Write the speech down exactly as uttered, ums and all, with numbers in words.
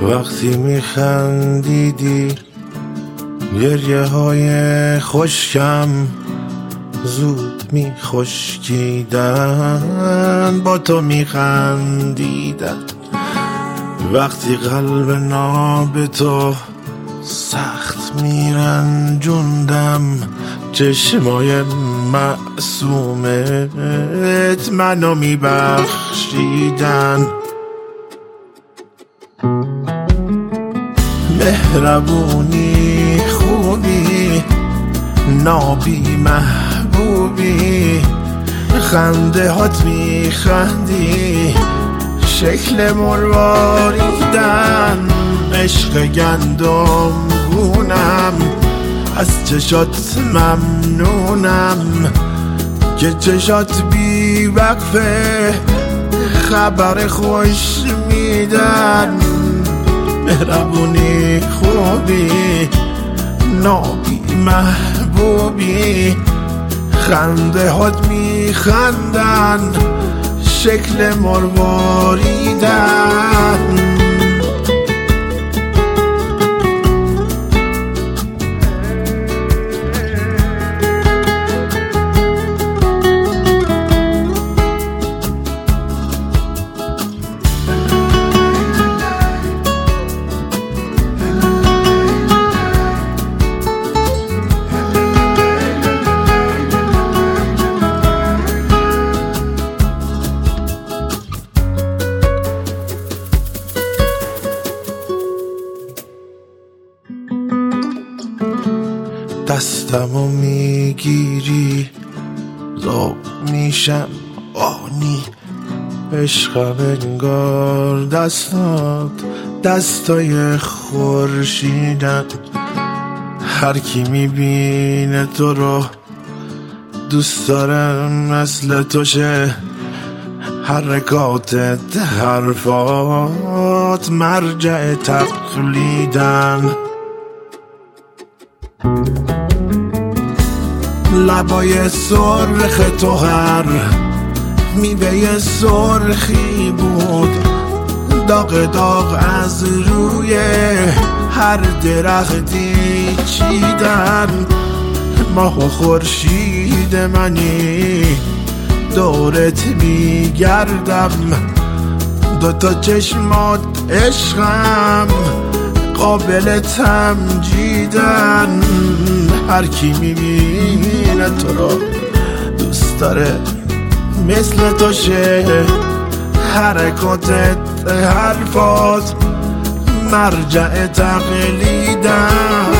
وقتی میخندیدی گریه های خشکم زود میخشکیدن، با تو میخندیدن. وقتی قلب ناب تو سخت میرنجوندم، چشمای معصومت منو میبخشیدن. مهربونی خوبی نابی محبوبی، خنده هات میخندی شکل مرواریدن. عشق گندم گونم از چشات ممنونم که چشات بی وقفه خبر خوش میدن. مهربونی خوبی نابی محبوبی، خنده هات میخندن شکل مرواریدن. دستمو میگیری ذوق میشم آنی، عشقم انگار دستات دستای خورشیدن. هر کی میبینه تو رو دوست داره مثل توشه، حرکاتت حرفات مرجع تقلیدن. لبای سرخ تو هر میوه سرخی بود، داغ داغ از روی هر درختی چیدن. ماه و خورشید منی دورت میگردم، دوتا چشمات عشقم قابل تمجیدن. هر کی میبینه تو رو دوست داره مثل تو شه، حرکاتت حرفات مرجع تقلیدن.